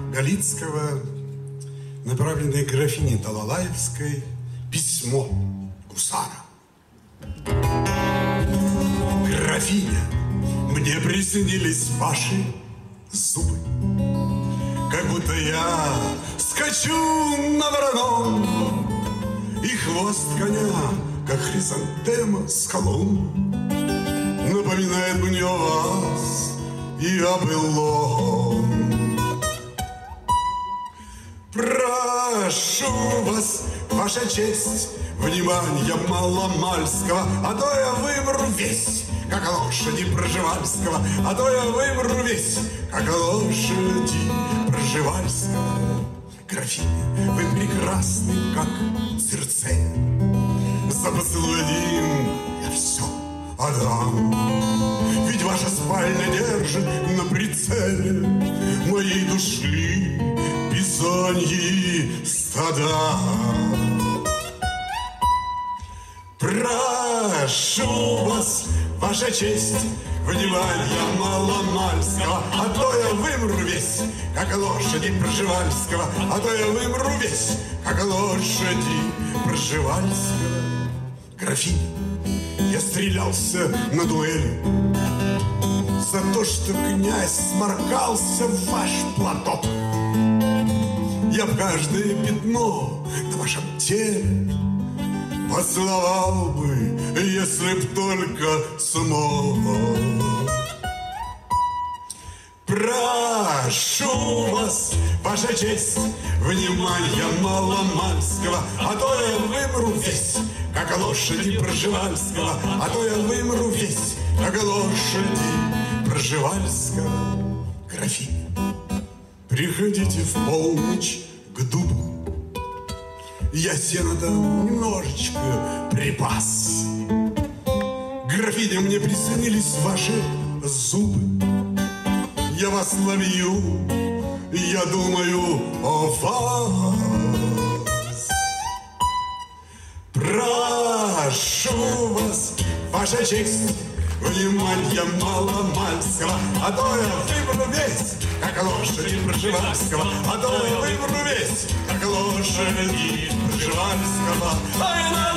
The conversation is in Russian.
Галицкого, направленное графине Талалаевской, письмо гусара. Графиня, мне приснились ваши зубы, как будто я скачу на вороном, и хвост коня, как хризантема с холом, напоминает мне о вас и о былом. Прошу вас, ваша честь, внимания маломальского, а то я вымру весь, как лошади Пржевальского, а то я вымру весь, как лошади Пржевальского. Графиня, вы прекрасны, как Цирцея, за поцелуй один я все отдам. Ведь ваша спальня держит на прицеле моей души бизоньи стада. Прошу вас, ваша честь, внимания маломальского, а то я вымру весь, как лошади Пржевальского, а то я вымру весь, как лошади Пржевальского. Графиня, я стрелялся на дуэли за то, что князь сморкался в ваш платок. Я б каждое пятно на вашем теле поцеловал бы, если б только смог. Прошу вас, ваша честь, внимания маломальского, а то я вымру весь, как лошади Пржевальского, а то я вымру весь, как лошади Пржевальского. Графиня, приходите в полночь к дубу, я сено там немножечко припас. Графиня, мне приснились ваши зубы, я вас ловлю, я думаю о вас. Прошу вас, ваша честь, внимания маломальского, а то я вымру весь, как лошади Пржевальского, а то я вымру весь, как лошади Пржевальского.